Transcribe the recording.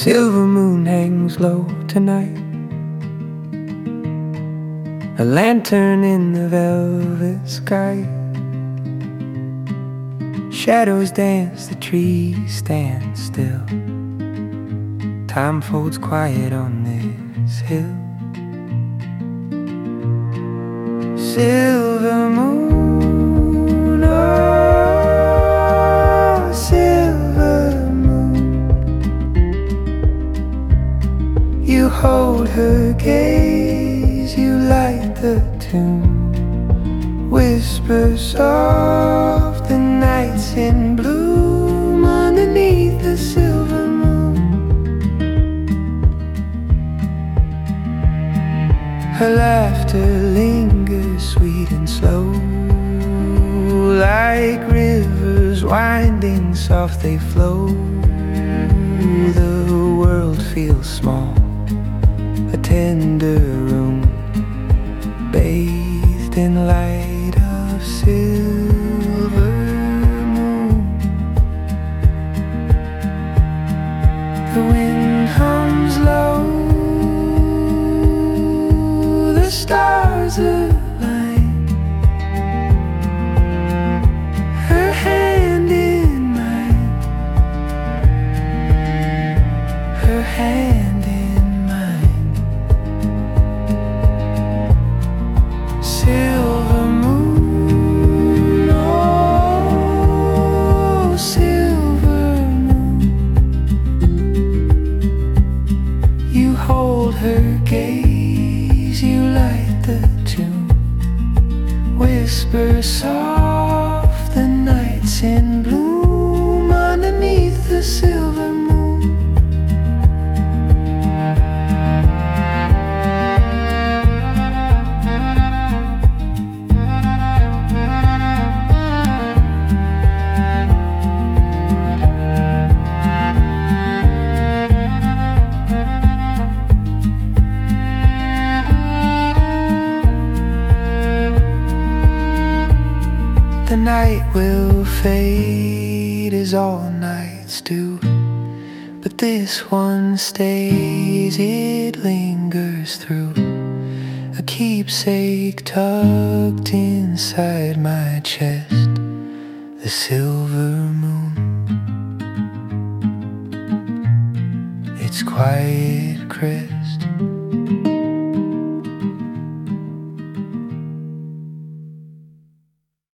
silver moon hangs low tonight, a lantern in the velvet sky. Shadows dance, the trees stand still. Time folds quiet on this hill. Silver moon, oh, silver moon. You hold her gaze, you light the tune. Whisper soft, the night's in bloom underneath the silver moon. Her laughter lingers sweet and slow, like rivers winding soft they flow. The world feels small, a tender room, bathed in light of silver moon. The wind hums low, the stars align, her hand in mine, her hand in mine. Silver moon, oh, silver moon. You hold her gaze, you light the tune. Whisper soft, the night's in bloom underneath the silver moon. The night will fade as all nights do, but this one stays, it lingers through. A keepsake tucked inside my chest, the silver moon. Its quiet crest